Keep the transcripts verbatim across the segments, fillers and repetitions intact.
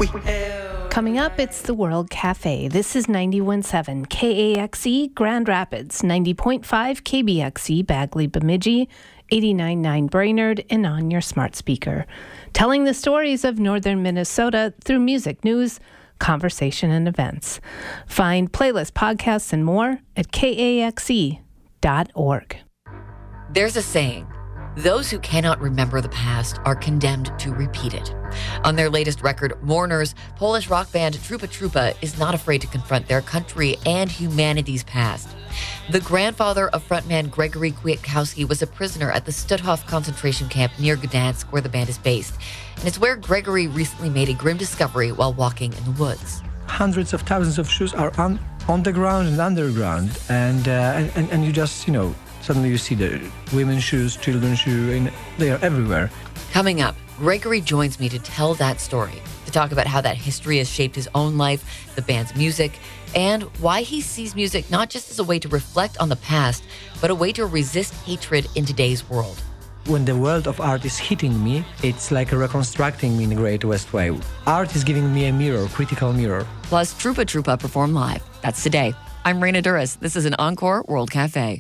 Coming up, it's the World Cafe. This is ninety-one point seven K A X E Grand Rapids, ninety point five K B X E Bagley Bemidji, eighty-nine point nine Brainerd, and on your smart speaker. Telling the stories of northern Minnesota through music, news, conversation, and events. Find playlists, podcasts, and more at K A X E dot org. There's a saying, those who cannot remember the past are condemned to repeat it. On their latest record, Mourners, Polish rock band Trupa Trupa is not afraid to confront their country and humanity's past. The grandfather of frontman Gregory Kwiatkowski was a prisoner at the Stutthof concentration camp near Gdansk, where the band is based. And it's where Gregory recently made a grim discovery while walking in the woods. Hundreds of thousands of shoes are on, on the ground and underground, and, uh, and and you just, you know, suddenly you see the women's shoes, children's shoes, and they are everywhere. Coming up, Gregory joins me to tell that story, to talk about how that history has shaped his own life, the band's music, and why he sees music not just as a way to reflect on the past, but a way to resist hatred in today's world. When the world of art is hitting me, it's like reconstructing me in a great West way. Art is giving me a mirror, critical mirror. Plus, Trupa Trupa perform live. That's today. I'm Raina Duras. This is an Encore World Cafe.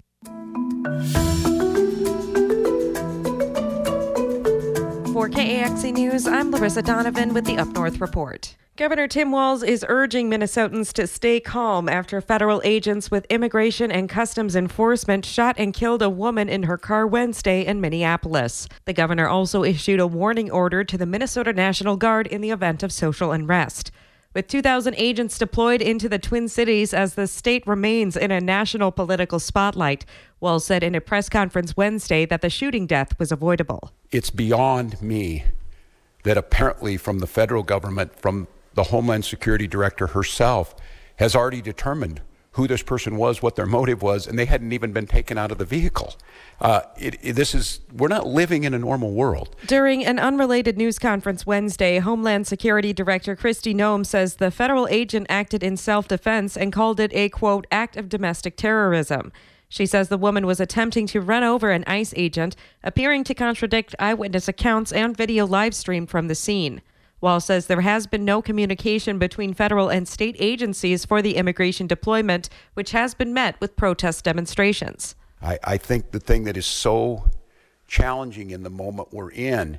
For K A X E News, I'm Larissa Donovan with the Up North Report. Governor Tim Walz is urging Minnesotans to stay calm after federal agents with Immigration and Customs Enforcement shot and killed a woman in her car Wednesday in Minneapolis. The governor also issued a warning order to the Minnesota National Guard in the event of social unrest. With two thousand agents deployed into the Twin Cities as the state remains in a national political spotlight, Walz said in a press conference Wednesday that the shooting death was avoidable. It's beyond me that apparently from the federal government, from the Homeland Security Director herself, has already determined who this person was, what their motive was, and they hadn't even been taken out of the vehicle. Uh, it, it, this is, we're not living in a normal world. During an unrelated news conference Wednesday, Homeland Security Director Kristi Noem says the federal agent acted in self-defense and called it a, quote, act of domestic terrorism. She says the woman was attempting to run over an ICE agent, appearing to contradict eyewitness accounts and video live stream from the scene. Walz says there has been no communication between federal and state agencies for the immigration deployment, which has been met with protest demonstrations. I, I think the thing that is so challenging in the moment we're in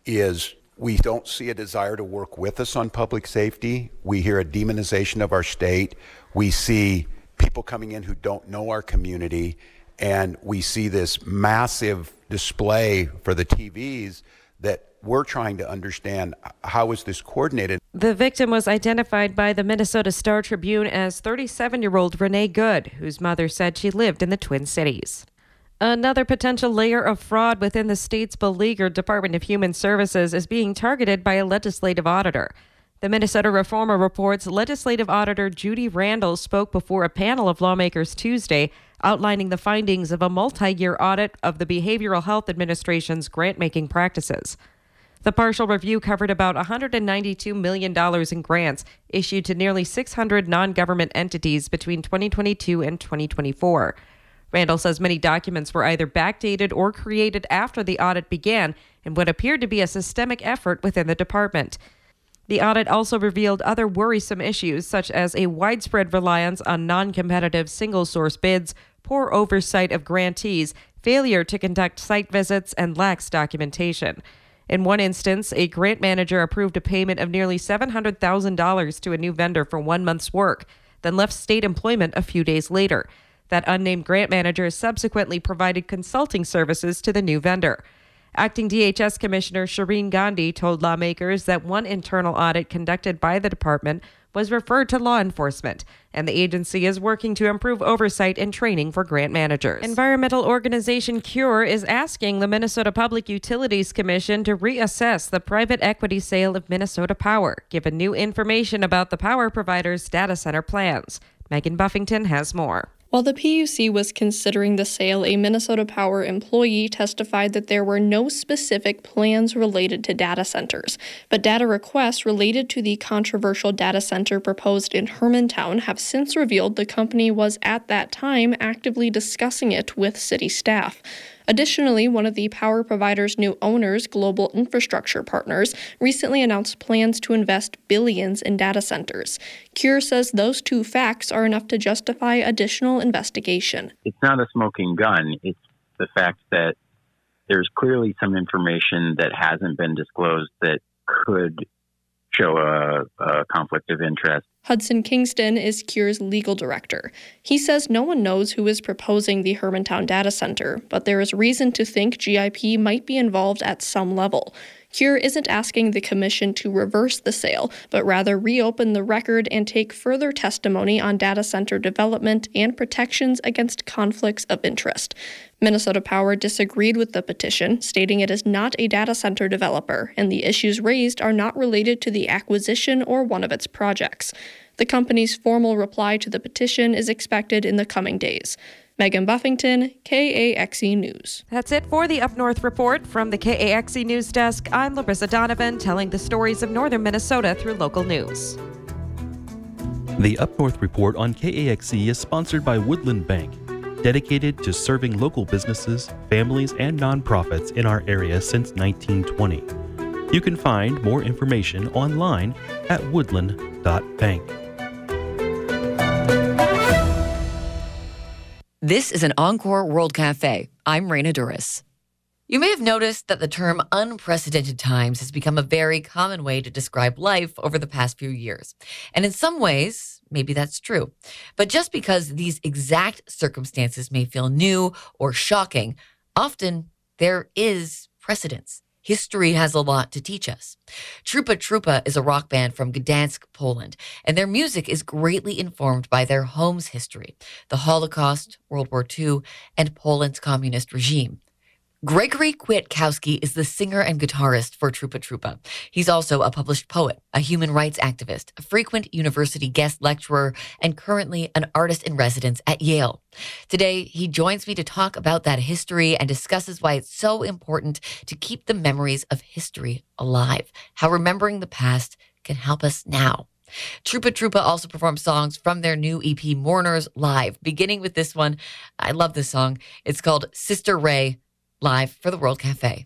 is we don't see a desire to work with us on public safety. We hear a demonization of our state. We see people coming in who don't know our community, and we see this massive display for the T Vs that we're trying to understand how is this coordinated. The victim was identified by the Minnesota Star Tribune as thirty-seven-year-old Renee Good, whose mother said she lived in the Twin Cities. Another potential layer of fraud within the state's beleaguered Department of Human Services is being targeted by a legislative auditor. The Minnesota Reformer reports legislative auditor Judy Randall spoke before a panel of lawmakers Tuesday, outlining the findings of a multi-year audit of the Behavioral Health Administration's grant-making practices. The partial review covered about one hundred ninety-two million dollars in grants issued to nearly six hundred non-government entities between twenty twenty-two and twenty twenty-four. Randall says many documents were either backdated or created after the audit began in what appeared to be a systemic effort within the department. The audit also revealed other worrisome issues, such as a widespread reliance on non-competitive single-source bids, poor oversight of grantees, failure to conduct site visits, and lax documentation. In one instance, a grant manager approved a payment of nearly seven hundred thousand dollars to a new vendor for one month's work, then left state employment a few days later. That unnamed grant manager subsequently provided consulting services to the new vendor. Acting D H S Commissioner Shireen Gandhi told lawmakers that one internal audit conducted by the department was referred to law enforcement, and the agency is working to improve oversight and training for grant managers. Environmental organization CURE is asking the Minnesota Public Utilities Commission to reassess the private equity sale of Minnesota Power, given new information about the power provider's data center plans. Megan Buffington has more. While the P U C was considering the sale, a Minnesota Power employee testified that there were no specific plans related to data centers, but data requests related to the controversial data center proposed in Hermantown have since revealed the company was at that time actively discussing it with city staff. Additionally, one of the power provider's new owners, Global Infrastructure Partners, recently announced plans to invest billions in data centers. Cure says those two facts are enough to justify additional investigation. It's not a smoking gun. It's the fact that there's clearly some information that hasn't been disclosed that could show a, a conflict of interest. Hudson Kingston is Cure's legal director. He says no one knows who is proposing the Hermantown data center, but there is reason to think G I P might be involved at some level. Cure isn't asking the commission to reverse the sale, but rather reopen the record and take further testimony on data center development and protections against conflicts of interest. Minnesota Power disagreed with the petition, stating it is not a data center developer, and the issues raised are not related to the acquisition or one of its projects. The company's formal reply to the petition is expected in the coming days. Megan Buffington, K A X E News. That's it for the Up North Report. From the K A X E News Desk, I'm Larissa Donovan, telling the stories of northern Minnesota through local news. The Up North Report on K A X E is sponsored by Woodland Bank, dedicated to serving local businesses, families, and nonprofits in our area since nineteen twenty. You can find more information online at woodland dot bank. This is an Encore World Cafe. I'm Raina Duras. You may have noticed that the term unprecedented times has become a very common way to describe life over the past few years. And in some ways, maybe that's true. But just because these exact circumstances may feel new or shocking, often there is precedence. History has a lot to teach us. Trupa Trupa is a rock band from Gdansk, Poland, and their music is greatly informed by their home's history, the Holocaust, World War Two, and Poland's communist regime. Gregory Kwiatkowski is the singer and guitarist for Trupa Trupa. He's also a published poet, a human rights activist, a frequent university guest lecturer, and currently an artist in residence at Yale. Today, he joins me to talk about that history and discusses why it's so important to keep the memories of history alive, how remembering the past can help us now. Trupa Trupa also performs songs from their new E P Mourners live, beginning with this one. I love this song. It's called Sister Ray, live for the World Cafe.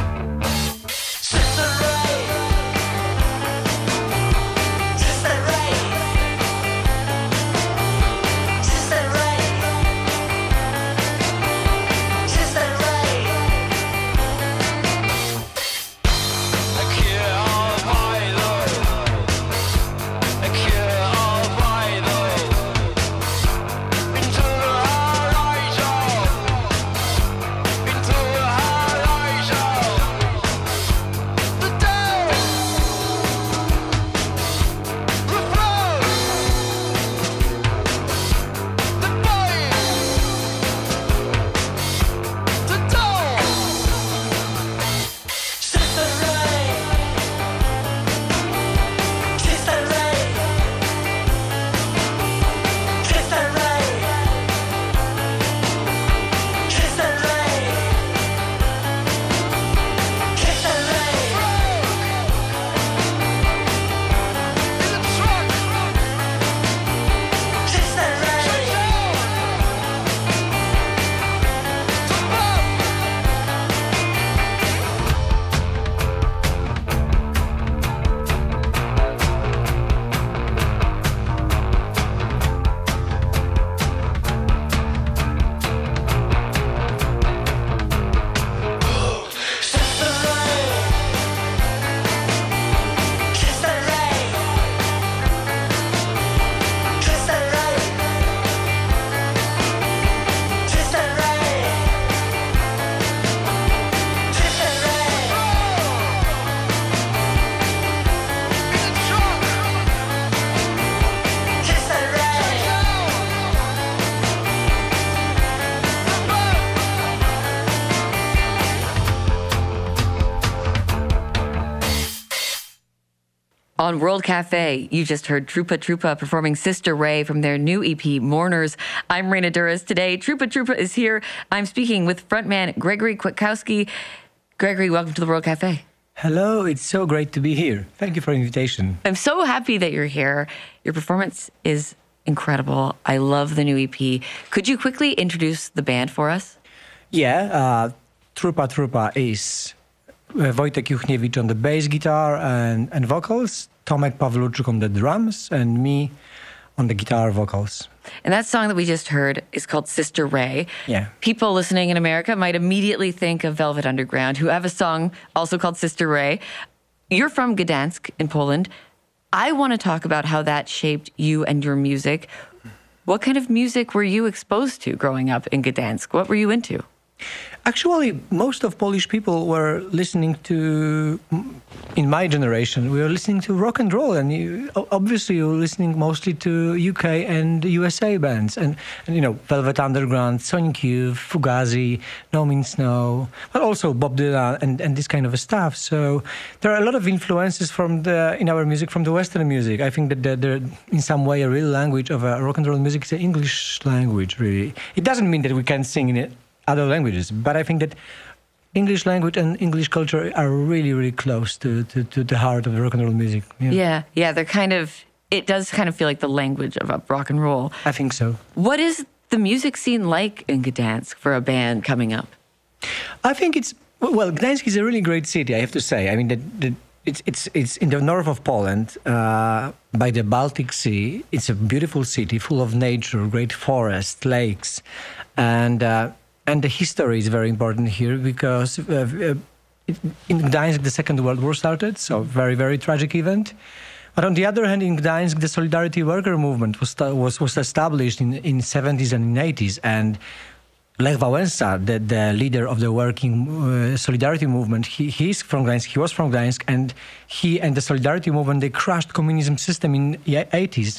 Sister Ray, On World Cafe, you just heard Trupa Trupa performing Sister Ray from their new E P, Mourners. I'm Raina Duras. Today, Trupa Trupa is here. I'm speaking with frontman Gregory Kwiatkowski. Gregory, welcome to the World Cafe. Hello, it's so great to be here. Thank you for the invitation. I'm so happy that you're here. Your performance is incredible. I love the new E P. Could you quickly introduce the band for us? Yeah, uh, Trupa Trupa is uh, Wojtek Juchniewicz on the bass guitar and, and vocals, Tomek Pawluczyk on the drums, and me on the guitar vocals. And that song that we just heard is called Sister Ray. Yeah. People listening in America might immediately think of Velvet Underground, who have a song also called Sister Ray. You're from Gdansk in Poland. I want to talk about how that shaped you and your music. What kind of music were you exposed to growing up in Gdansk? What were you into? Actually, most of Polish people were listening to, in my generation, we were listening to rock and roll, and you, obviously you were listening mostly to U K and U S A bands, and, and you know, Velvet Underground, Sonic Youth, Fugazi, No Means No, but also Bob Dylan and, and this kind of stuff. So there are a lot of influences from the in our music from the Western music. I think that the, the, in some way a real language of uh, rock and roll music is the English language, really. It doesn't mean that we can't sing in it. Other languages, but I think that English language and English culture are really, really close to, to, to the heart of the rock and roll music. Yeah. yeah, yeah, they're kind of, it does kind of feel like the language of rock and roll. I think so. What is the music scene like in Gdansk for a band coming up? I think it's, well, Gdansk is a really great city, I have to say. I mean, the, the, it's, it's, it's in the north of Poland, uh, by the Baltic Sea. It's a beautiful city full of nature, great forests, lakes, and uh, And the history is very important here because uh, in Gdańsk, the Second World War started, so very, very tragic event. But on the other hand, in Gdańsk, the Solidarity Worker Movement was was, was established in in seventies and in eighties, and Lech Wałęsa, the, the leader of the working uh, Solidarity Movement, he he's from Gdańsk. He was from Gdańsk, and he and the Solidarity Movement, they crushed communism system in the eighties.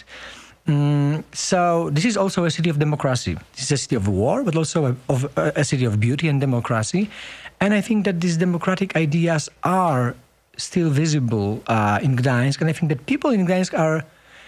Mm, so this is also a city of democracy. This is a city of war, but also a, of a, a city of beauty and democracy. And I think that these democratic ideas are still visible uh, in Gdańsk. And I think that people in Gdańsk are,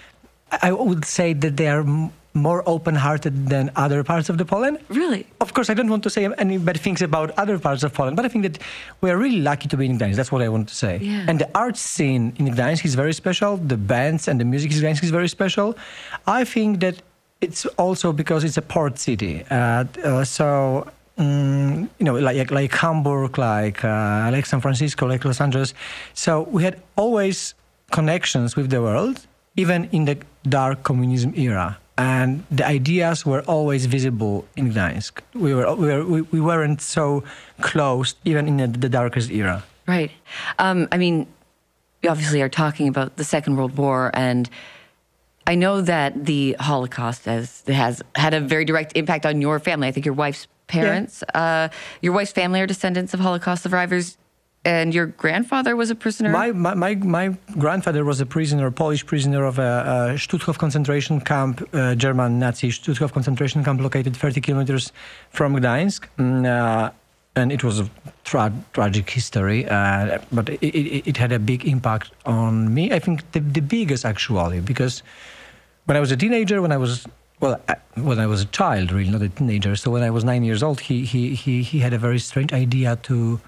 I would say that they are m- more open-hearted than other parts of the Poland. Really? Of course, I don't want to say any bad things about other parts of Poland, but I think that we are really lucky to be in Gdańsk. That's what I want to say. Yeah. And the art scene in Gdańsk is very special. The bands and the music in Gdańsk is very special. I think that it's also because it's a port city. Uh, uh, so, um, you know, like like Hamburg, like uh, like San Francisco, like Los Angeles. So we had always connections with the world, even in the dark communism era. And the ideas were always visible in Gdańsk. We were we were we weren't so close, even in the, the darkest era. Right. Um, I mean, we obviously are talking about the Second World War, and I know that the Holocaust has has had a very direct impact on your family. I think your wife's parents, yeah. uh, your wife's family are descendants of Holocaust survivors. And your grandfather was a prisoner? My my my, my grandfather was a prisoner, Polish prisoner of a, a Stutthof concentration camp, uh, German Nazi Stutthof concentration camp located thirty kilometers from Gdańsk. Mm, uh, and it was a tra- tragic history, uh, but it, it, it had a big impact on me. I think the, the biggest, actually, because when I was a teenager, when I was Well, when I was a child, really, not a teenager. So when I was nine years old, he he he, he had a very strange idea to.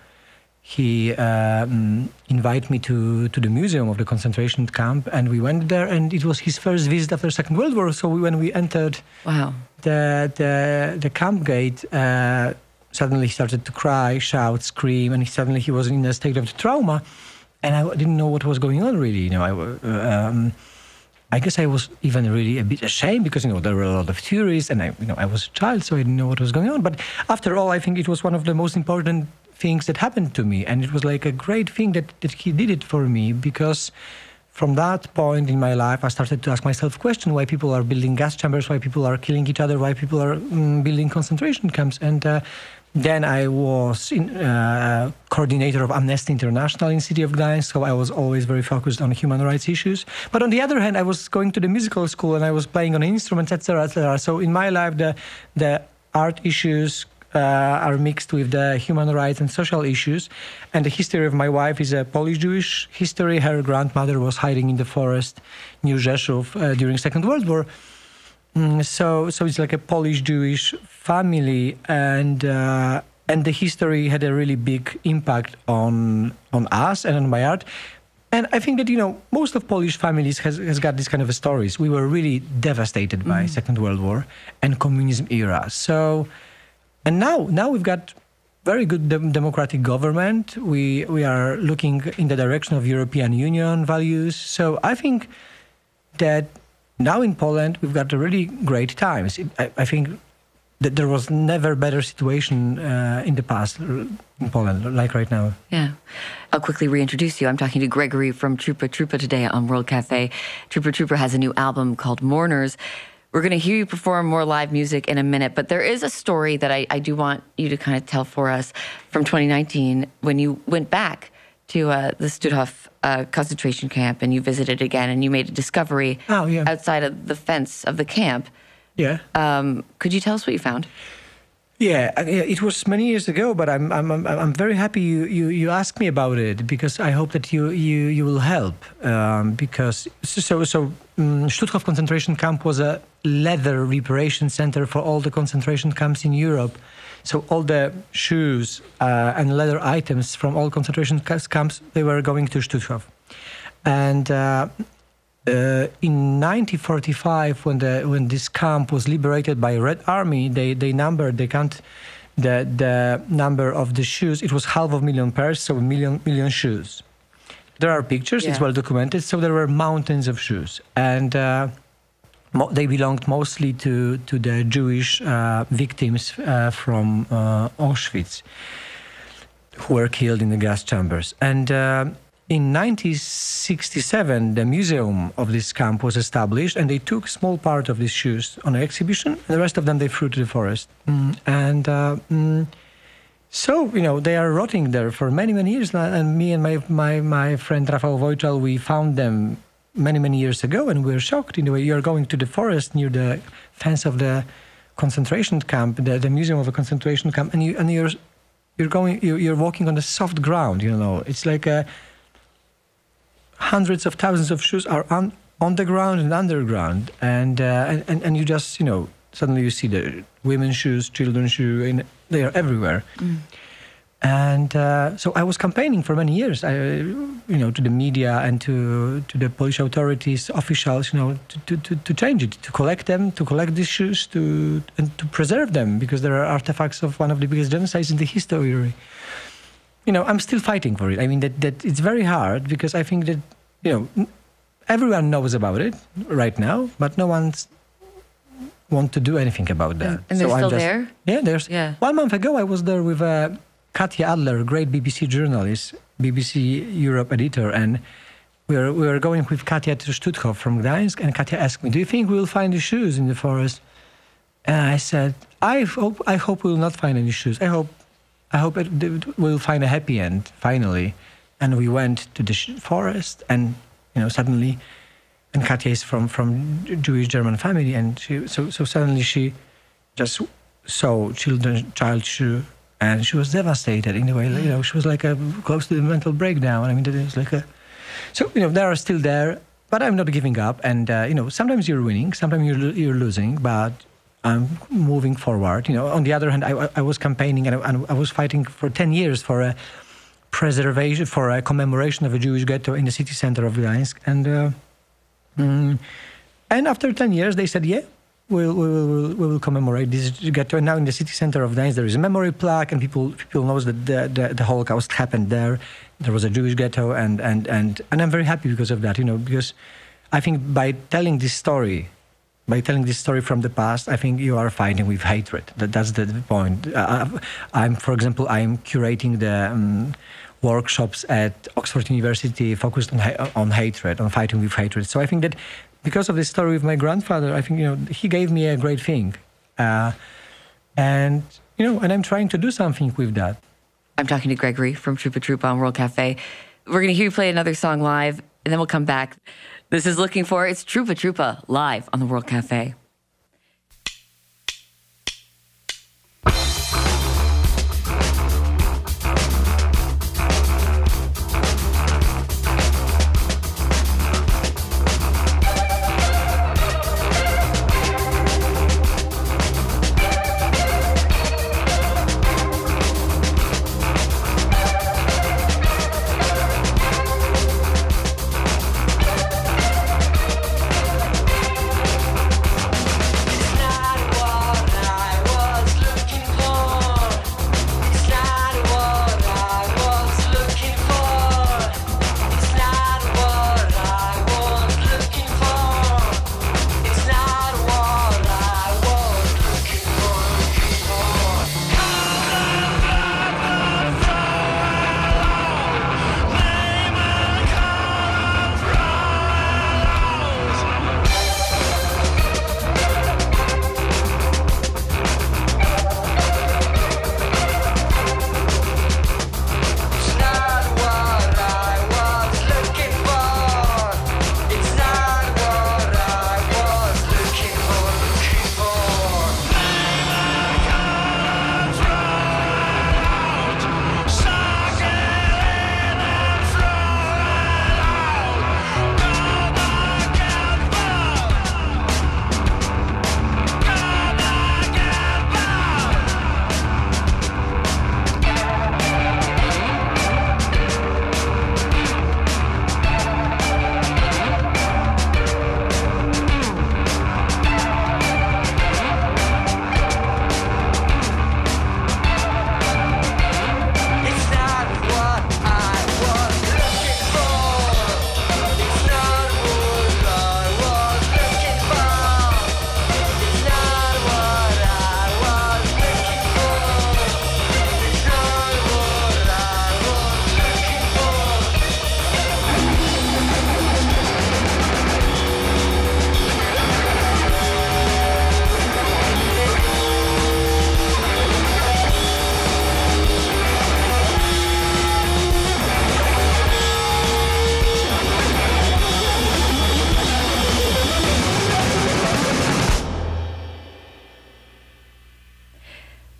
He um, invited me to, to the museum of the concentration camp, and we went there, and it was his first visit after the Second World War. So we, when we entered wow. the, the the camp gate, uh, suddenly he started to cry, shout, scream, and he, suddenly he was in a state of trauma, and I didn't know what was going on, really. You know, I, um, I guess I was even really a bit ashamed because, you know, there were a lot of theories, and I, you know, I was a child, so I didn't know what was going on. But after all, I think it was one of the most important things that happened to me, and it was like a great thing that, that he did it for me, because from that point in my life I started to ask myself questions: why people are building gas chambers, why people are killing each other, why people are mm, building concentration camps. And uh, then I was in, uh, coordinator of Amnesty International in city of Gdańsk, so I was always very focused on human rights issues. But on the other hand, I was going to the musical school and I was playing on instruments, et cetera, et cetera. So in my life, the the art issues uh, are mixed with the human rights and social issues. And the history of my wife is a Polish-Jewish history. Her grandmother was hiding in the forest near Rzeszów uh, during Second World War. Mm, so, so it's like a Polish-Jewish family, and uh, and the history had a really big impact on on us and on my art. And I think that, you know, most of Polish families has, has got this kind of stories. We were really devastated by mm. Second World War and communism era. So, and now, now we've got very good de- democratic government. We we are looking in the direction of European Union values. So I think that now in Poland we've got really great times. It, I, I think that there was never better situation uh, in the past in Poland, like right now. Yeah. I'll quickly reintroduce you. I'm talking to Gregory from Trupa Trupa today on World Cafe. Trupa Trupa has a new album called Mourners. We're going to hear you perform more live music in a minute, but there is a story that I, I do want you to kind of tell for us from twenty nineteen when you went back to uh, the Stutthof uh, concentration camp and you visited again and you made a discovery oh, yeah. outside of the fence of the camp. Yeah. Um, could you tell us what you found? Yeah, it was many years ago, but I'm I'm I'm very happy you, you, you asked me about it, because I hope that you you, you will help. Um, because so so um, Stutthof concentration camp was a leather reparation center for all the concentration camps in Europe. So all the shoes uh, and leather items from all concentration camps, they were going to Stutthof. And uh, Uh, in nineteen forty-five, when the when this camp was liberated by Red Army, they they numbered they count the the number of the shoes. It was half of a million pairs, so a million million shoes. There are pictures; yeah. It's well documented. So there were mountains of shoes, and uh, mo- they belonged mostly to to the Jewish uh, victims uh, from uh, Auschwitz, who were killed in the gas chambers. And uh, in nineteen sixty-seven, the museum of this camp was established, and they took a small part of these shoes on an exhibition, and the rest of them they threw to the forest. Mm, and uh, mm, so, you know, they are rotting there for many, many years now. And me and my my, my friend Rafał Wojczal, we found them many, many years ago, and we were shocked. In the way, you're going to the forest near the fence of the concentration camp, the, the museum of a concentration camp, and you and you're you're going, you're, you're walking on the soft ground. You know, it's like a hundreds of thousands of shoes are on, on the ground and underground, and, uh, and and you just, you know, suddenly you see the women's shoes, children's shoes, and they are everywhere. Mm. And uh, so I was campaigning for many years, I, you know, to the media and to to the Polish authorities, officials, you know, to, to, to change it, to collect them, to collect these shoes, to and to preserve them, because there are artifacts of one of the biggest genocides in the history. You know, I'm still fighting for it. I mean, that, that it's very hard, because I think that, you know, everyone knows about it right now, but no one's want to do anything about that. And, and they're so still I'm just, there? Yeah, there's. Yeah. One month ago, I was there with uh, Katja Adler, great B B C journalist, B B C Europe editor, and we were we were going with Katja to Stutthof from Gdańsk, and Katja asked me, "Do you think we'll find the shoes in the forest?" And I said, "I hope I hope we'll not find any shoes. I hope." I hope it, we'll find a happy end, finally. And we went to the forest, and, you know, suddenly, and Katja is from, from Jewish German family, and she, so, so suddenly she just saw children's child shoe, and she was devastated in a way, you know, she was like a, close to the mental breakdown. I mean, it was like a, so, you know, they are still there, but I'm not giving up. And, uh, you know, sometimes you're winning, sometimes you're, you're losing, but I'm moving forward. You know, on the other hand, I, I was campaigning and I, and I was fighting for ten years for a preservation, for a commemoration of a Jewish ghetto in the city center of Gdańsk. And uh, mm, and after ten years, they said, yeah, we'll, we will we will commemorate this ghetto. And now in the city center of Gdańsk, there is a memory plaque, and people people knows that the, the, the Holocaust happened there. There was a Jewish ghetto, and and and and I'm very happy because of that. You know, because I think by telling this story. By telling this story from the past, I think you are fighting with hatred. That, that's the point. Uh, I'm, for example, I'm curating the um, workshops at Oxford University focused on ha- on hatred, on fighting with hatred. So I think that because of this story with my grandfather, I think, you know, he gave me a great thing, uh, and you know, and I'm trying to do something with that. I'm talking to Gregory from Trupa Trupa on World Cafe. We're going to hear you play another song live, and then we'll come back. This is Looking For. It's Trupa Trupa live on the World Cafe.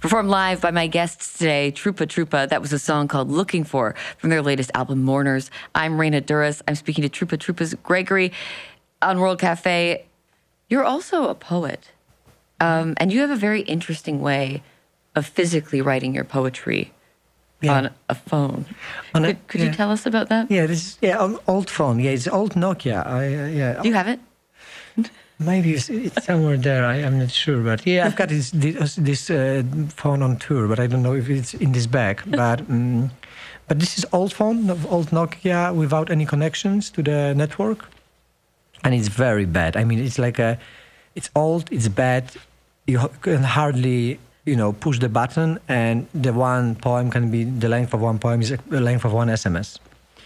Performed live by my guests today, Trupa Trupa. That was a song called Looking For from their latest album, Mourners. I'm Raina Duras. I'm speaking to Trupa Trupa's Gregory on World Cafe. You're also a poet, um, and you have a very interesting way of physically writing your poetry yeah. on a phone. On could a, could yeah. you tell us about that? Yeah, this is yeah, an old phone. Yeah, it's old Nokia. I, uh, yeah. Do you have it? Maybe it's, it's somewhere there. I, I'm not sure, but yeah, I've got this this, this uh, phone on tour, but I don't know if it's in this bag. But um, but this is old phone, old Nokia, without any connections to the network, and it's very bad. I mean, it's like a, it's old, it's bad. You can hardly, you know, push the button, and the one poem can be the length of one poem is the length of one S M S.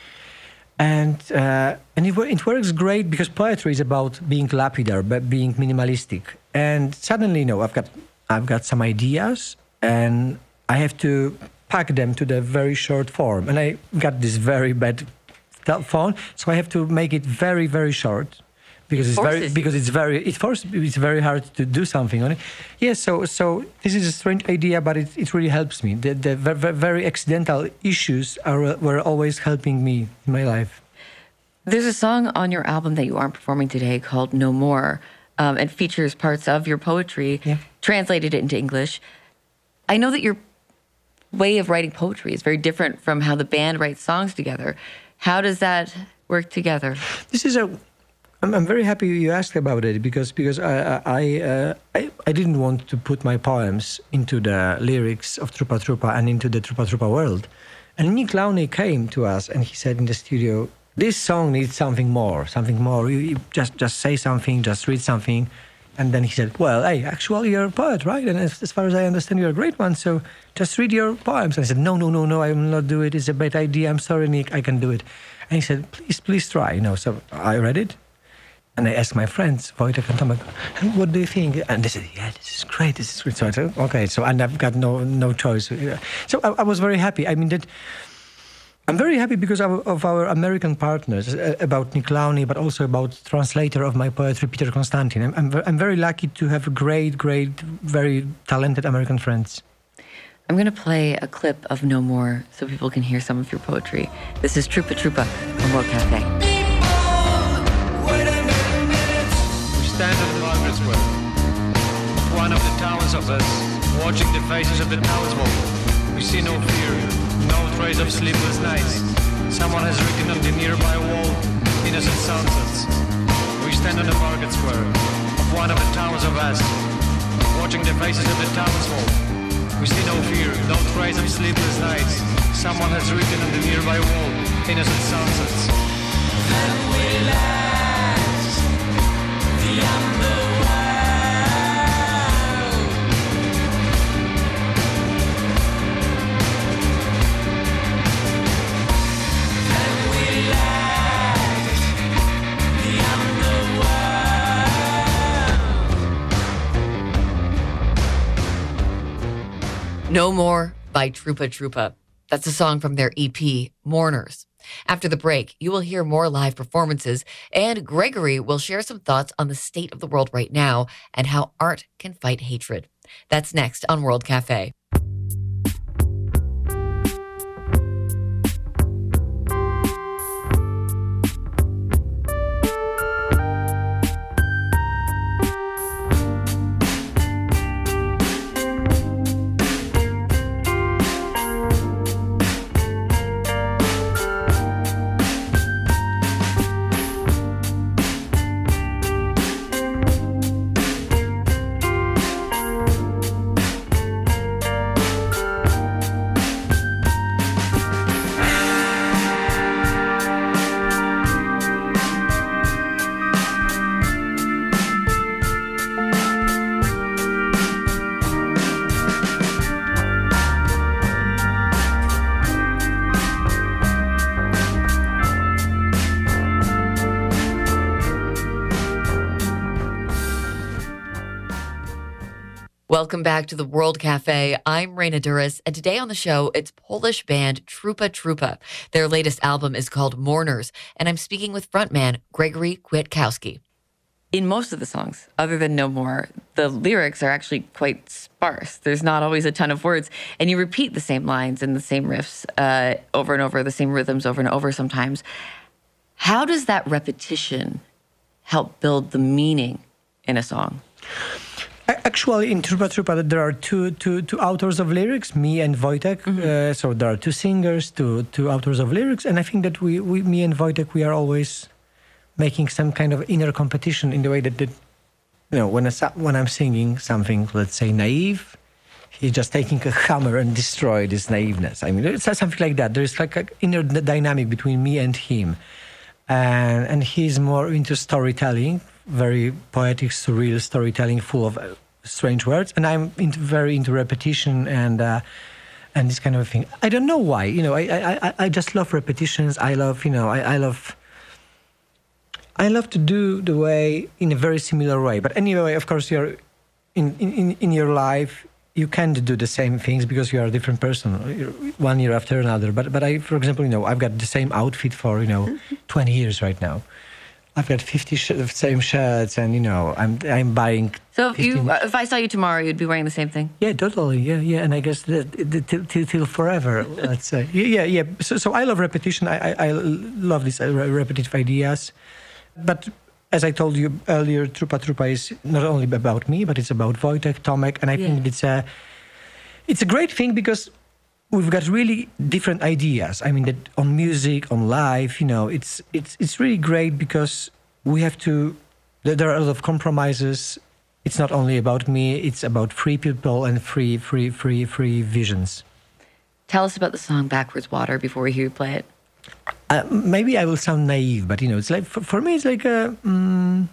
And uh, and it, it works great because poetry is about being lapidar, but being minimalistic. And suddenly, you know, I've got I've got some ideas, and I have to pack them to the very short form. And I got this very bad phone, so I have to make it very very short because it's very because it's very it forces it's very hard to do something on it. Yes, so so this is a strange idea, but it, it really helps me. The, the very, very accidental issues are were always helping me in my life. There's a song on your album that you aren't performing today called No More. Um, it features parts of your poetry, yeah. translated into English. I know that your way of writing poetry is very different from how the band writes songs together. How does that work together? This is a I'm, I'm very happy you asked about it because because I I, uh, I I didn't want to put my poems into the lyrics of Trupa Trupa and into the Trupa Trupa world. And Nick Launay came to us and he said in the studio, "This song needs something more, something more. You, you just just say something, just read something." And then he said, "Well, hey, actually you're a poet, right? And as, as far as I understand, you're a great one. So just read your poems." And I said, "No, no, no, no, I will not do it. It's a bad idea. I'm sorry, Nick, I can do it." And he said, "Please, please try." You know, so I read it. And I asked my friends, Wojtek and Tomek, "What do you think?" And they said, "Yeah, this is great, this is great." So I said, okay, so and I've got no no choice. So I, I was very happy. I mean, that I'm very happy because of, of our American partners, uh, about Nick Launay, but also about translator of my poetry, Peter Constantin. I'm, I'm, I'm very lucky to have great, great, very talented American friends. I'm going to play a clip of No More so people can hear some of your poetry. This is Trupa Trupa from World Cafe. Stand at the Margaret Square, one of the towers of us, watching the faces of the towers walk. We see no fear, no trace of sleepless nights. Someone has written on the nearby wall, innocent sunsets. We stand on the Market Square, of one of the towers of us, watching the faces of the towers walk. We see no fear, no trace of sleepless nights. Someone has written on the nearby wall, innocent sunsets. And we laugh. No More by Trupa Trupa. That's a song from their E P, Mourners. After the break, you will hear more live performances, and Gregory will share some thoughts on the state of the world right now and how art can fight hatred. That's next on World Cafe. Welcome back to the World Cafe. I'm Raina Duras, and today on the show, it's Polish band Trupa Trupa. Their latest album is called Mourners, and I'm speaking with frontman Gregory Kwiatkowski. in most of the songs, other than No More, the lyrics are actually quite sparse. There's not always a ton of words. And you repeat the same lines and the same riffs uh, over and over, the same rhythms over and over sometimes. How does that repetition help build the meaning in a song? Actually, in Trupa Trupa, there are two, two, two authors of lyrics, me and Wojtek. Mm-hmm. Uh, so there are two singers, two, two authors of lyrics. And I think that we, we, me and Wojtek, we are always making some kind of inner competition in the way that, that you know, when, I, when I'm singing something, let's say, naive, he's just taking a hammer and destroy this naiveness. I mean, it's something like that. There's like an inner dynamic between me and him. And, and he's more into storytelling, very poetic, surreal storytelling full of uh, strange words. And I'm into, very into repetition and uh, and this kind of thing. I don't know why. You know, I I, I just love repetitions. I love, you know, I, I love... I love to do the way in a very similar way. But anyway, of course, you're in, in, in your life, you can't do the same things because you are a different person one year after another. But but I, for example, you know, I've got the same outfit for, you know, twenty years right now. I've got fifty sh- same shirts, and you know, I'm I'm buying. So if you, if I saw you tomorrow, you'd be wearing the same thing. Yeah, totally. Yeah, yeah, and I guess that, that till, till till forever. Let's say. Yeah, yeah. yeah. So so I love repetition. I I, I love these repetitive ideas. But as I told you earlier, Trupa Trupa is not only about me, but it's about Wojtek, Tomek, and I yeah. think it's a it's a great thing because we've got really different ideas. I mean, that on music, on life, you know, it's it's it's really great because we have to. There are a lot of compromises. It's not only about me; it's about free people and free, free, free, free visions. Tell us about the song "Backwards Water" before we hear you play it. Uh, maybe I will sound naive, but you know, it's like for, for me, it's like a. Um,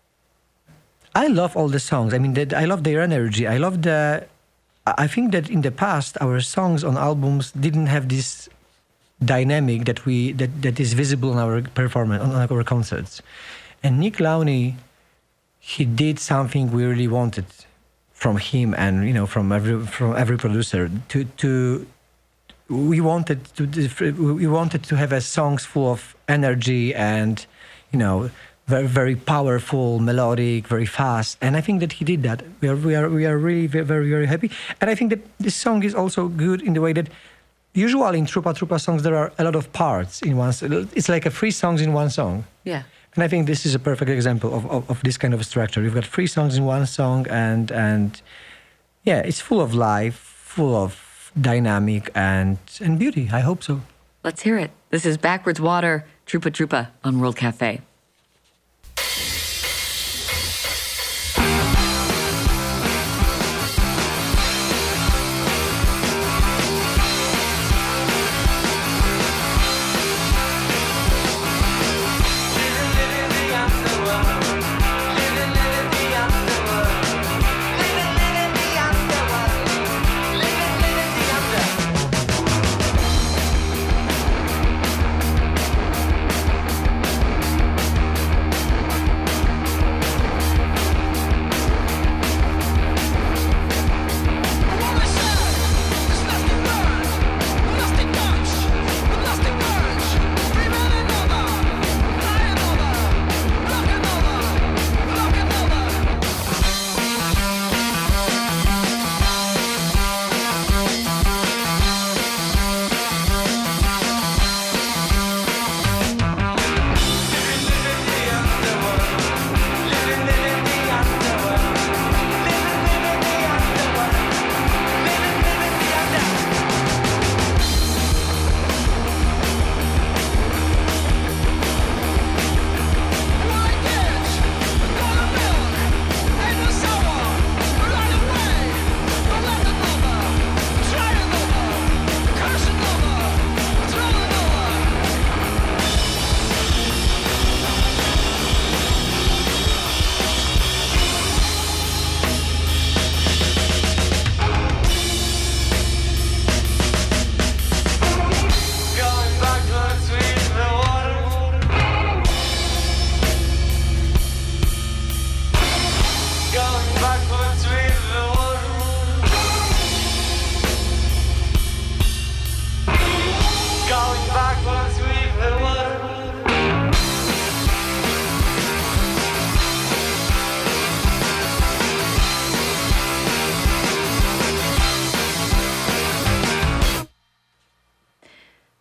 I love all the songs. I mean, that I love their energy. I love the. I think that in the past, our songs on albums didn't have this dynamic that we that, that is visible on our performance, on our concerts. And Nick Launay, he did something we really wanted from him, and you know, from every from every producer to to. We wanted to we wanted to have a songs full of energy and, you know, very very powerful, melodic, very fast. And I think that he did that. We are we are we are really very very, very happy. And I think that this song is also good in the way that usually in Trupa Trupa songs there are a lot of parts in one. It's like a three songs in one song. Yeah. And I think this is a perfect example of, of, of this kind of structure. You've got three songs in one song, and and yeah, it's full of life, full of dynamic and and beauty. I hope so. Let's hear it. This is Backwards Water, Trupa Trupa on World Cafe.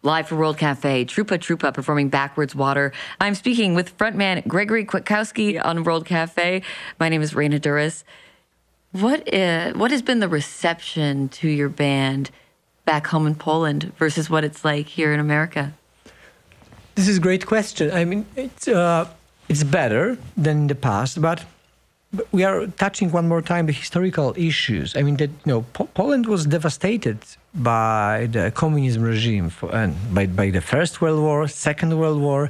Live for World Cafe, Trupa Trupa performing Backwards Water. I'm speaking with frontman Gregory Kwiatkowski on World Cafe. My name is Raina Duras. What is, what has been the reception to your band back home in Poland versus what it's like here in America? This is a great question. I mean, it's uh, it's better than in the past, but, but we are touching one more time the historical issues. I mean, that you know, po- Poland was devastated by the communism regime for, and by by the First World War, Second World War,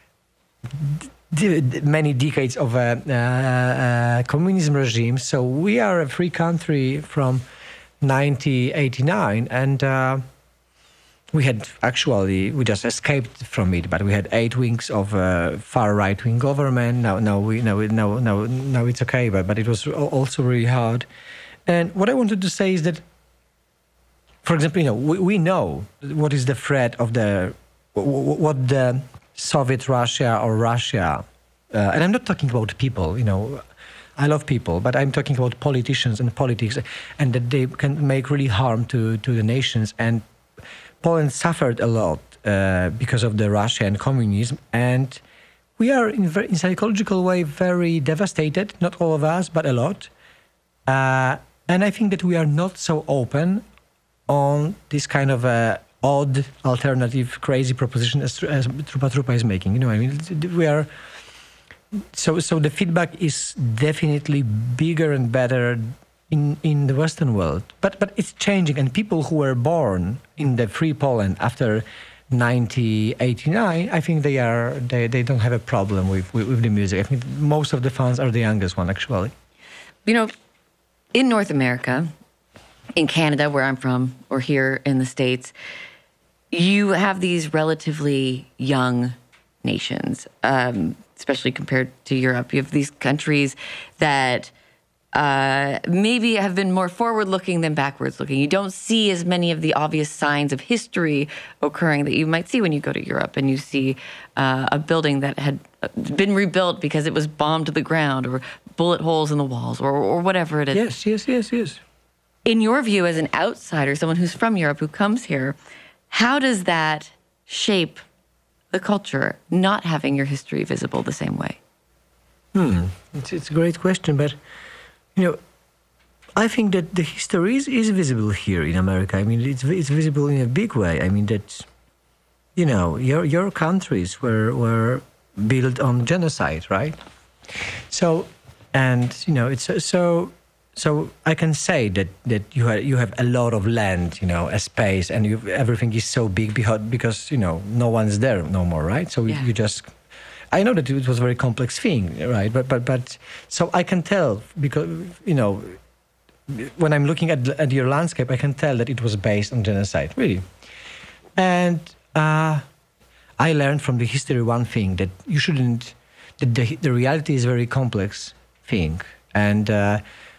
d- d- many decades of a uh, uh, communism regime. So we are a free country from nineteen eighty-nine, and. Uh, We had actually, we just escaped from it, but we had eight weeks of uh, far right-wing government. Now, now we, now, now, now, now it's okay, but, but it was also really hard. And what I wanted to say is that, for example, you know, we, we know what is the threat of the, what the Soviet Russia or Russia, uh, and I'm not talking about people, you know, I love people, but I'm talking about politicians and politics, and that they can make really harm to, to the nations. And Poland suffered a lot uh, because of the Russia and communism, and we are in a psychological way very devastated, not all of us, but a lot. Uh, and I think that we are not so open on this kind of uh, odd, alternative, crazy proposition as, as Trupa Trupa is making. You know, I mean, we are... So, so the feedback is definitely bigger and better in, in the Western world, but but it's changing, and people who were born in the free Poland after nineteen eighty-nine, I think they are they, they don't have a problem with, with with the music. I think most of the fans are the youngest one, actually. You know, in North America, in Canada, where I'm from, or here in the States, you have these relatively young nations, um, especially compared to Europe. You have these countries that Uh, maybe have been more forward-looking than backwards-looking. You don't see as many of the obvious signs of history occurring that you might see when you go to Europe and you see uh, a building that had been rebuilt because it was bombed to the ground, or bullet holes in the walls, or, or whatever it is. Yes, yes, yes, yes. In your view, as an outsider, someone who's from Europe who comes here, how does that shape the culture, not having your history visible the same way? Hmm, it's, it's a great question, but you know, I think that the history is, is visible here in America. I mean, it's it's visible in a big way. I mean, that, you know, your your countries were were built on genocide, right? So, and you know, it's so so I can say that that you have you have a lot of land, you know, a space, and you everything is so big because because you know no one's there no more, right? So yeah. you just. I know that it was a very complex thing, right? But but but so I can tell, because you know, when I'm looking at at your landscape, I can tell that it was based on genocide, really. And uh, I learned from the history one thing, that you shouldn't. That the the reality is a very complex thing, and uh,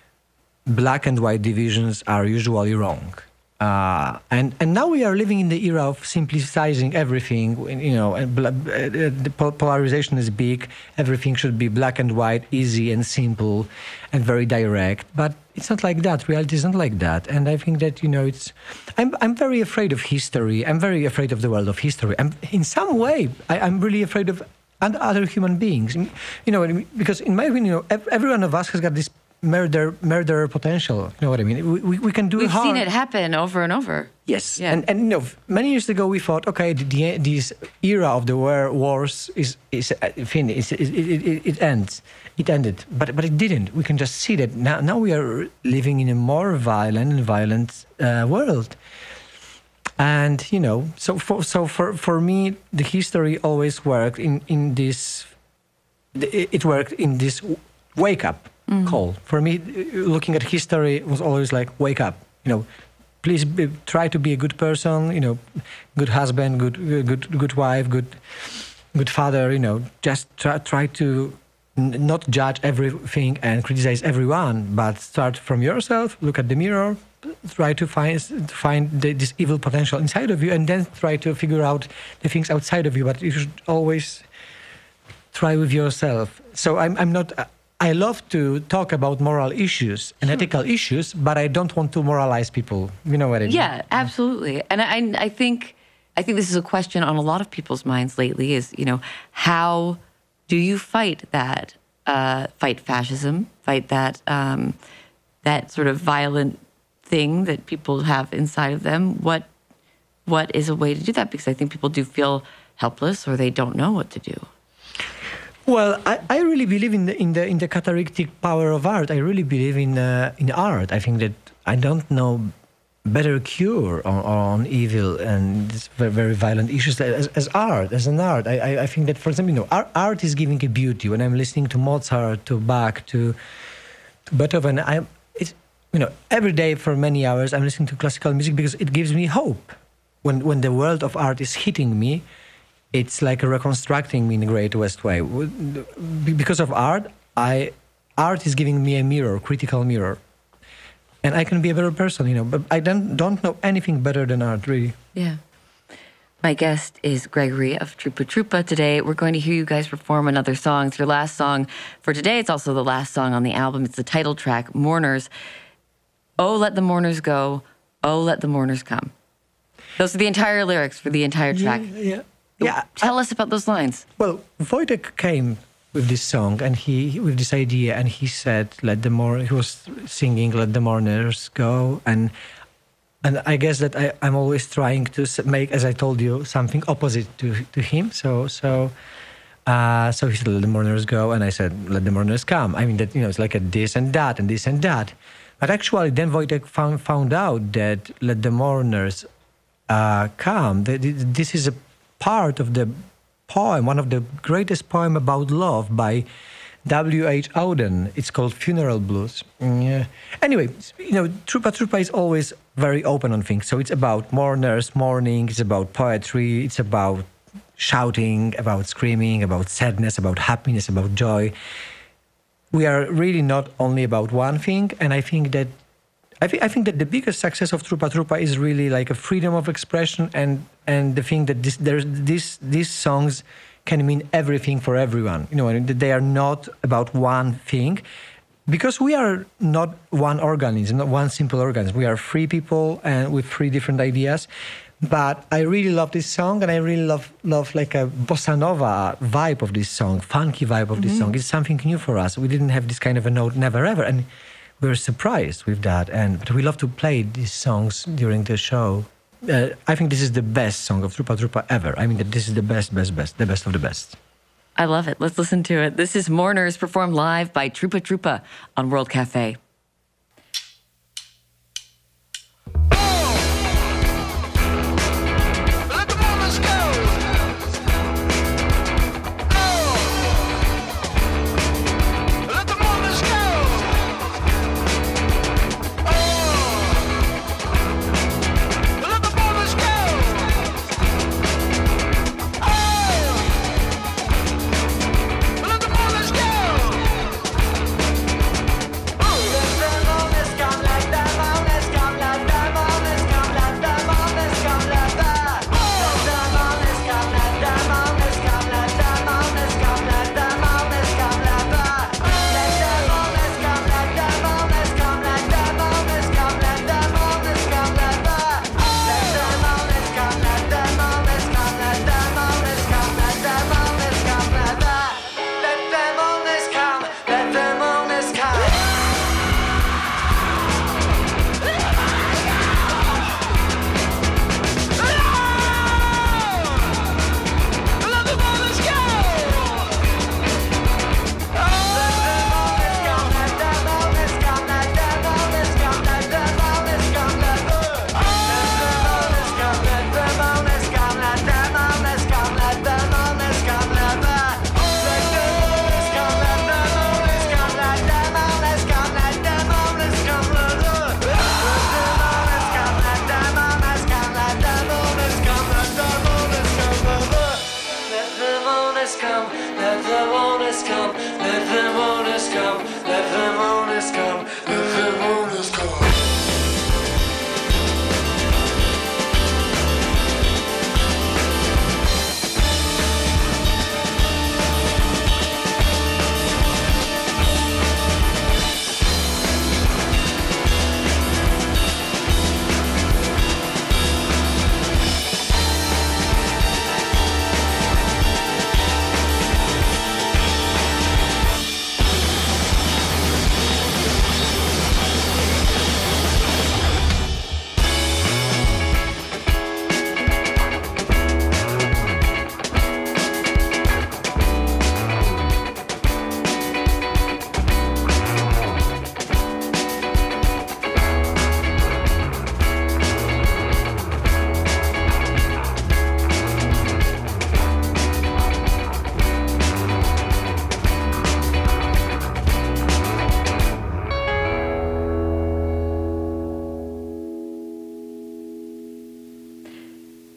black and white divisions are usually wrong. Uh, and and now we are living in the era of simplifying everything. You know, and bl- uh, the polarization is big. Everything should be black and white, easy and simple, and very direct. But it's not like that. Reality is not like that. And I think that you know, it's. I'm I'm very afraid of history. I'm very afraid of the world of history. I'm in some way. I, I'm really afraid of other human beings. You know, because in my opinion, you know, every one of us has got this. Murder, murder potential. You know what I mean? We, we, we can do We've harm. seen it happen over and over. Yes, yeah. and and you know, many years ago we thought, okay, the, the, this era of the war, wars is is uh, finished. It, it, it, it ends. It ended, but but it didn't. We can just see that now. Now we are living in a more violent and violent uh, world. And you know, so for so for for me, the history always worked in in this. It worked in this wake up. Mm. Call. For me, looking at history was always like, wake up. You know, please be, try to be a good person. You know, good husband, good good good wife, good good father. You know, just try try to n- not judge everything and criticize everyone, but start from yourself. Look at the mirror. Try to find to find the, this evil potential inside of you, and then try to figure out the things outside of you. But you should always try with yourself. So I'm I'm not. Uh, I love to talk about moral issues and ethical issues, but I don't want to moralize people. You know what I mean? Yeah, absolutely. And I, I think I think this is a question on a lot of people's minds lately is, you know, how do you fight that, uh, fight fascism, fight that, um, that sort of violent thing that people have inside of them? What, what is a way to do that? Because I think people do feel helpless or they don't know what to do. Well, I, I really believe in the in the in the catalytic power of art. I really believe in uh, in art. I think that I don't know better cure on, on evil and these very, very violent issues as, as art, as an art. I, I, I think that, for example, you know, art, art is giving a beauty. When I'm listening to Mozart, to Bach, to, to Beethoven, I it's you know every day for many hours I'm listening to classical music because it gives me hope. When when the world of art is hitting me, it's like a reconstructing me in a great West way. Because of art, I art is giving me a mirror, critical mirror. And I can be a better person, you know, but I don't, don't know anything better than art, really. Yeah. My guest is Gregory of Trupa Trupa. Today, we're going to hear you guys perform another song. It's your last song for today. It's also the last song on the album. It's the title track, Mourners. Oh, let the mourners go. Oh, let the mourners come. Those are the entire lyrics for the entire track. Yeah, yeah. Yeah, Tell I, us about those lines. Well, Wojtek came with this song and he with this idea, and he said, "Let the mour." He was singing, "Let the mourners go," and and I guess that I, I'm always trying to make, as I told you, something opposite to to him. So so uh, so he said, "Let the mourners go," and I said, "Let the mourners come." I mean that you know it's like a this and that and this and that, but actually then Wojtek found found out that "Let the mourners uh, come." That this is a part of the poem, one of the greatest poem about love by W H Auden. It's called Funeral Blues. Yeah. Anyway, you know, Trupa Trupa is always very open on things. So it's about mourners, mourning, it's about poetry, it's about shouting, about screaming, about sadness, about happiness, about joy. We are really not only about one thing, and I think that I think I think that the biggest success of Trupa Trupa is really like a freedom of expression and and the thing that this there's this these songs can mean everything for everyone. You know, and they are not about one thing, because we are not one organism, not one simple organism. We are three people and with three different ideas. But I really love this song, and I really love love like a bossa nova vibe of this song, funky vibe of this mm-hmm. song. It's something new for us. We didn't have this kind of a note, never ever, and we were surprised with that, and but we love to play these songs during the show. Uh, I think this is the best song of Trupa Trupa ever. I mean, that this is the best, best, best, the best of the best. I love it. Let's listen to it. This is Mourners, performed live by Trupa Trupa on World Cafe. Let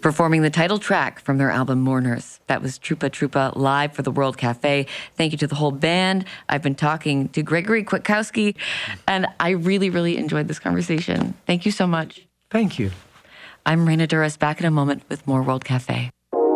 performing the title track from their album Mourners. That was Trupa Trupa live for the World Cafe. Thank you to the whole band. I've been talking to Gregory Kwiatkowski, and I really, really enjoyed this conversation. Thank you so much. Thank you. I'm Reina Duras, back in a moment with more World Cafe.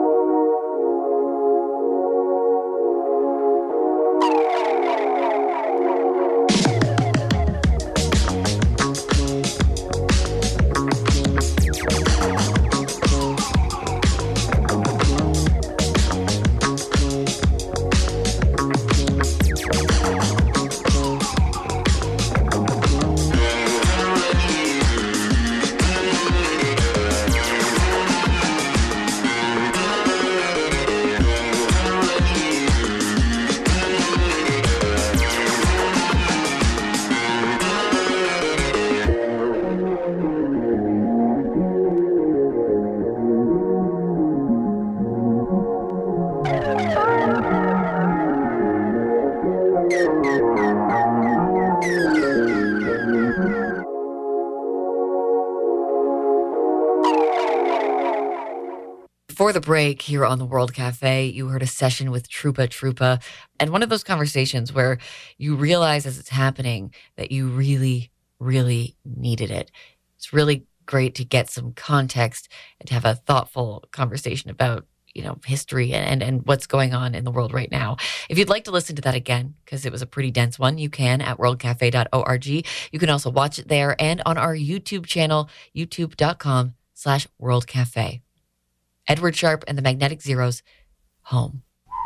Before the break here on the World Cafe, you heard a session with Trupa Trupa, and one of those conversations where you realize as it's happening that you really, really needed it. It's really great to get some context and to have a thoughtful conversation about, you know, history and, and, and what's going on in the world right now. If you'd like to listen to that again, because it was a pretty dense one, you can at world cafe dot org. You can also watch it there and on our YouTube channel, youtube.com slash World Cafe. Edward Sharpe and the Magnetic Zeros, Home.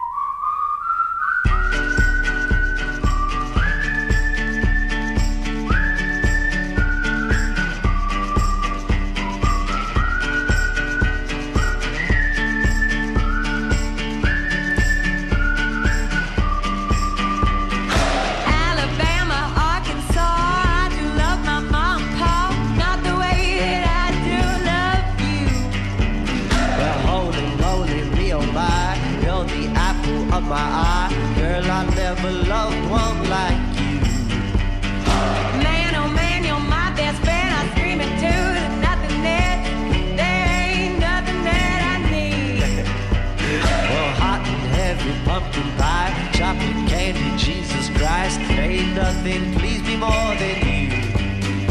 My eye, girl, I never loved one like you. Man, oh man, you're my best friend. I scream it too. There's nothing that, there ain't nothing that I need. Well, hot and heavy pumpkin pie, chocolate candy, Jesus Christ, ain't nothing please me more than you.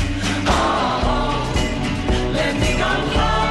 Oh, let me go home.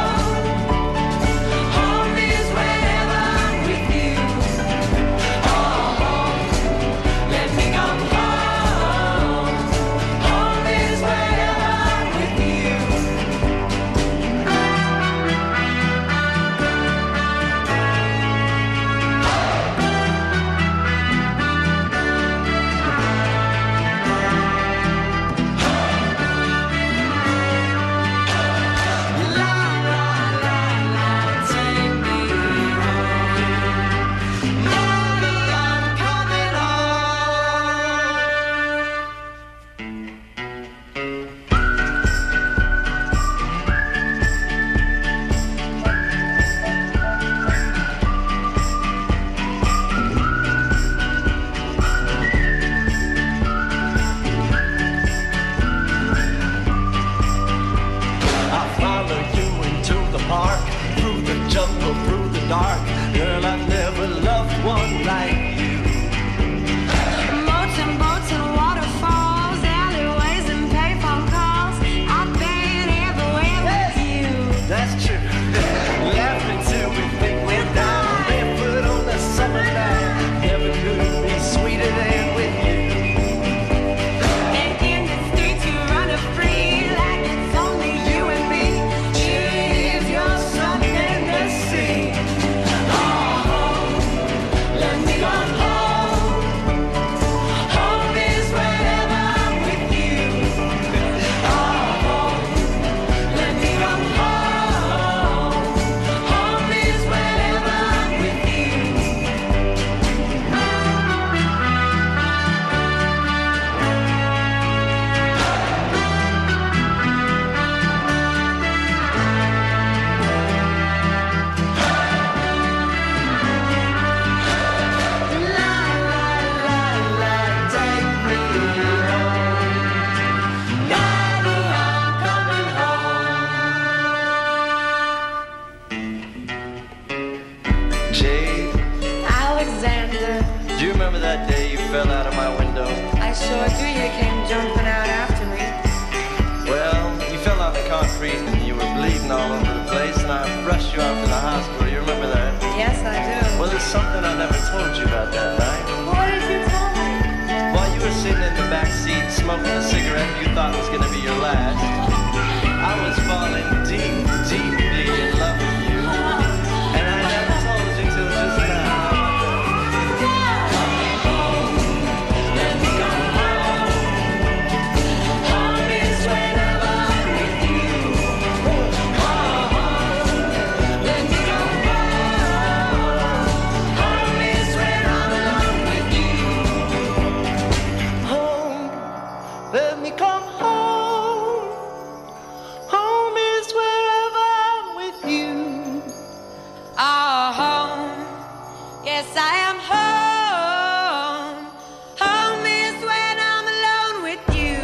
rushed you out to the hospital. You remember that? Yes, I do. Well, there's something I never told you about that night. What did you tell me? While you were sitting in the back seat smoking a cigarette you thought was going to be your last, I was falling deep, deeply in love with you. And I never told you till just now. Let me come home. Home is wherever I'm with you. Oh, home. Yes, I am home. Home is when I'm alone with you.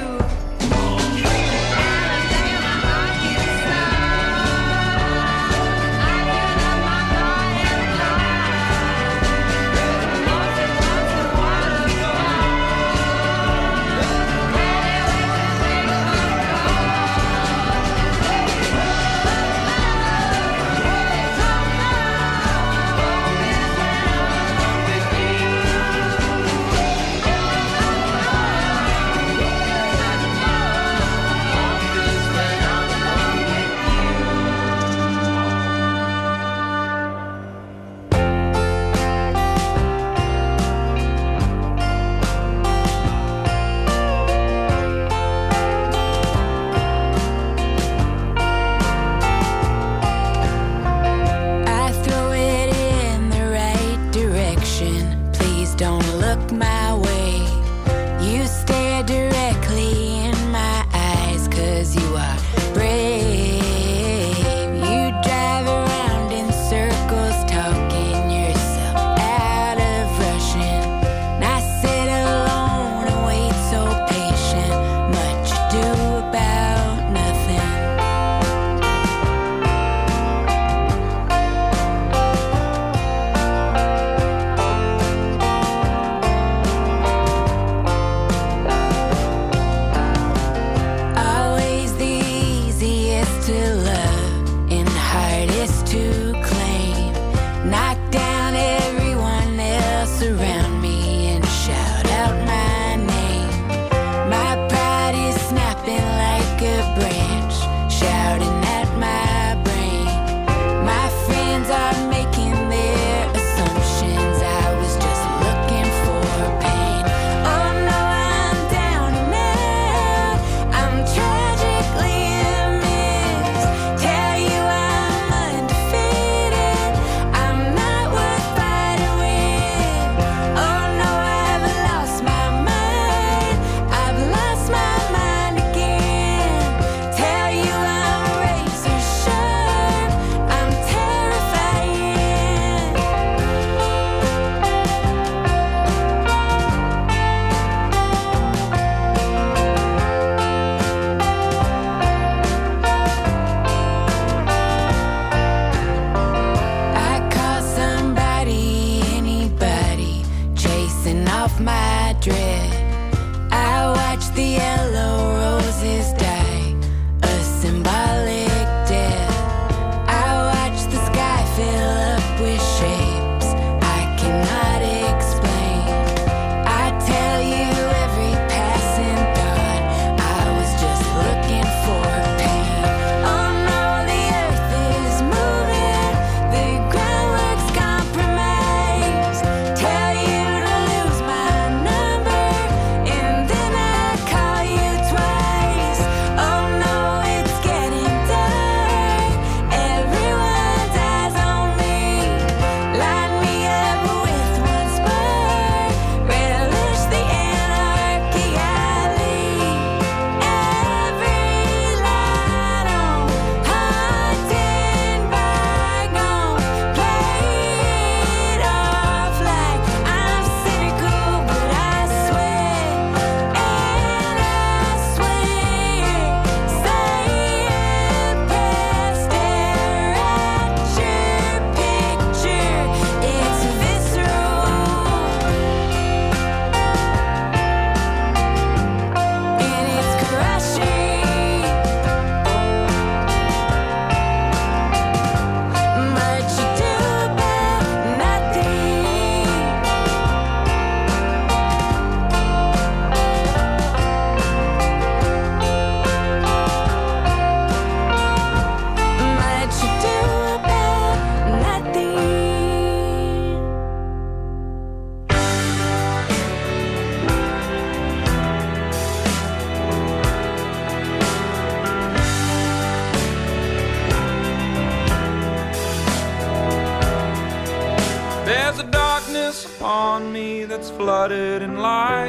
upon me that's flooded in light.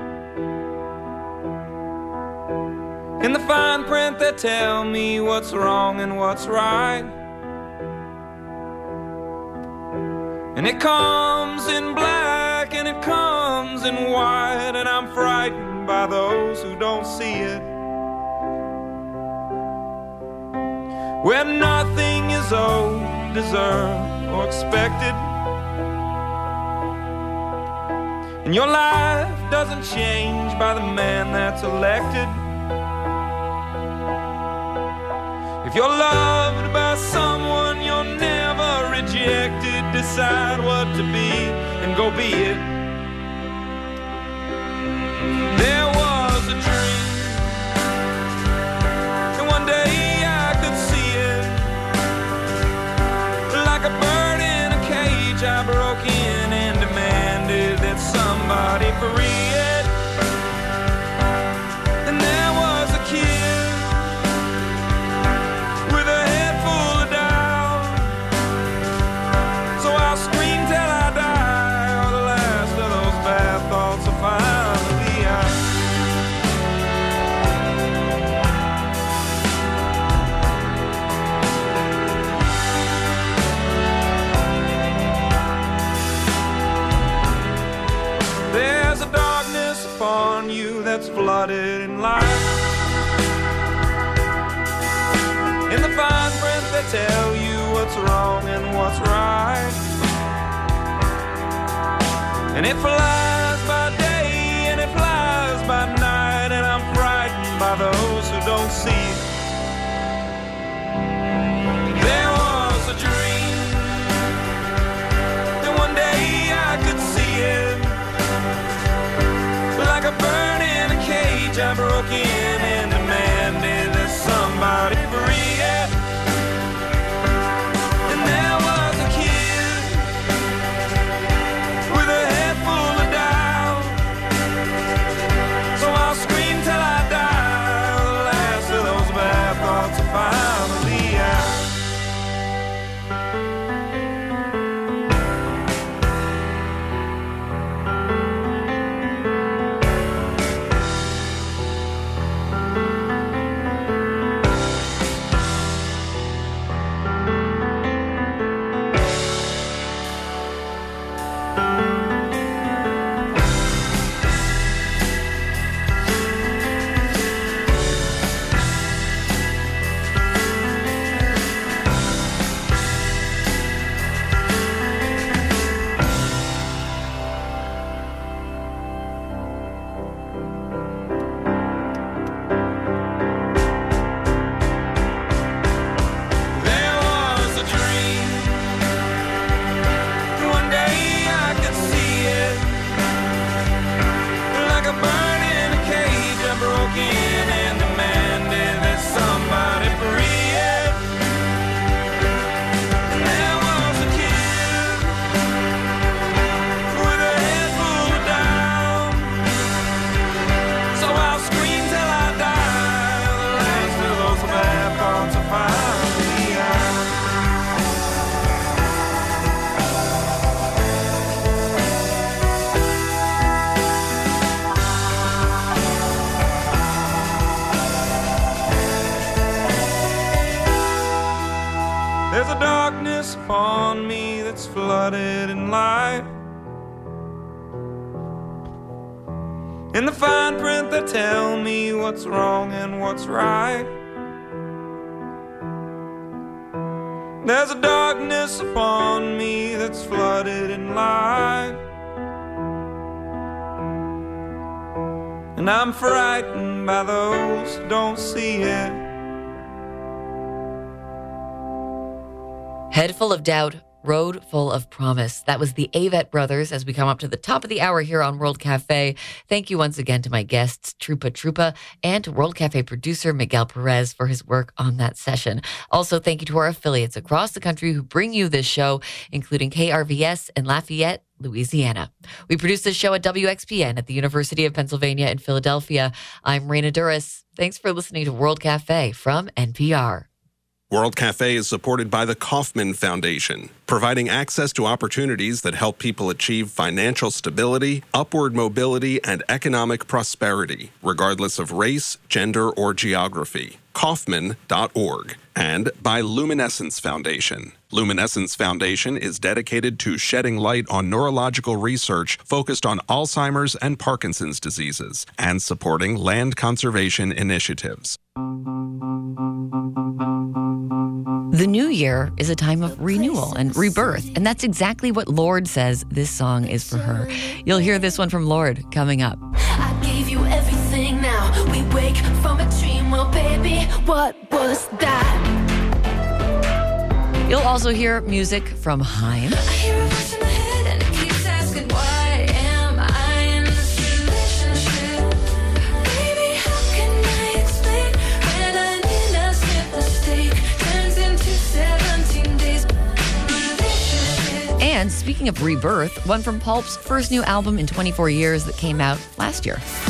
In the fine print that tell me what's wrong and what's right. And it comes in black and it comes in white, and I'm frightened by those who don't see it. Where nothing is owed, deserved, or expected, and your life doesn't change by the man that's elected. If you're loved by someone, you're never rejected. Decide what to be and go be it. There was a dream, and one day I could see it. Like a bird in a cage, I broke in and demanded that somebody free it. And there was a kid with a head full of doubt. So I'll scream till I die, or the last of those bad thoughts will finally out. There's a darkness upon you that's flooded in light. In the fine print they tell you what's wrong and what's right. And it flies by day and it flies by night, and I'm frightened by those who don't see it. There was a dream, and one day I could see it. Like a bird in a cage, I broke in and demanded that somebody free it. And there was a kid with a head full of doubt. So I'll scream till I die, or the last of those bad thoughts are finally out. There was a dream, one day I could see it. Like a bird in a cage, I broke in and demanded that somebody free it. And there was a kid with a head full of doubt. So I'll scream till I die, the last of those bad thoughts are finally out. There's a darkness upon me that's flooded in light. In the fine print that tell me what's wrong and what's right. There's a darkness upon me that's flooded in light. And I'm frightened by those who don't see it. Head full of doubt, road full of promise. That was the Avett Brothers as we come up to the top of the hour here on World Cafe. Thank you once again to my guests, Trupa Trupa, and to World Cafe producer Miguel Perez for his work on that session. Also, thank you to our affiliates across the country who bring you this show, including K R V S in Lafayette, Louisiana. We produce this show at W X P N at the University of Pennsylvania in Philadelphia. I'm Raina Duras. Thanks for listening to World Cafe from N P R. World Cafe is supported by the Kauffman Foundation, providing access to opportunities that help people achieve financial stability, upward mobility, and economic prosperity, regardless of race, gender, or geography. Kauffman dot org. And by Luminescence Foundation. Luminescence Foundation is dedicated to shedding light on neurological research focused on Alzheimer's and Parkinson's diseases and supporting land conservation initiatives. The new year is a time of renewal and rebirth, and that's exactly what Lorde says this song is for her. You'll hear this one from Lorde coming up. I gave you everything, now we wake from a dream. Well, baby, what was that? You'll also hear music from Haim. I hear a voice in my head and it keeps asking, why am I in this relationship? Baby, how can I explain when an innocent mistake turns into seventeen days relationship? And speaking of rebirth, one from Pulp's first new album in twenty-four years that came out last year.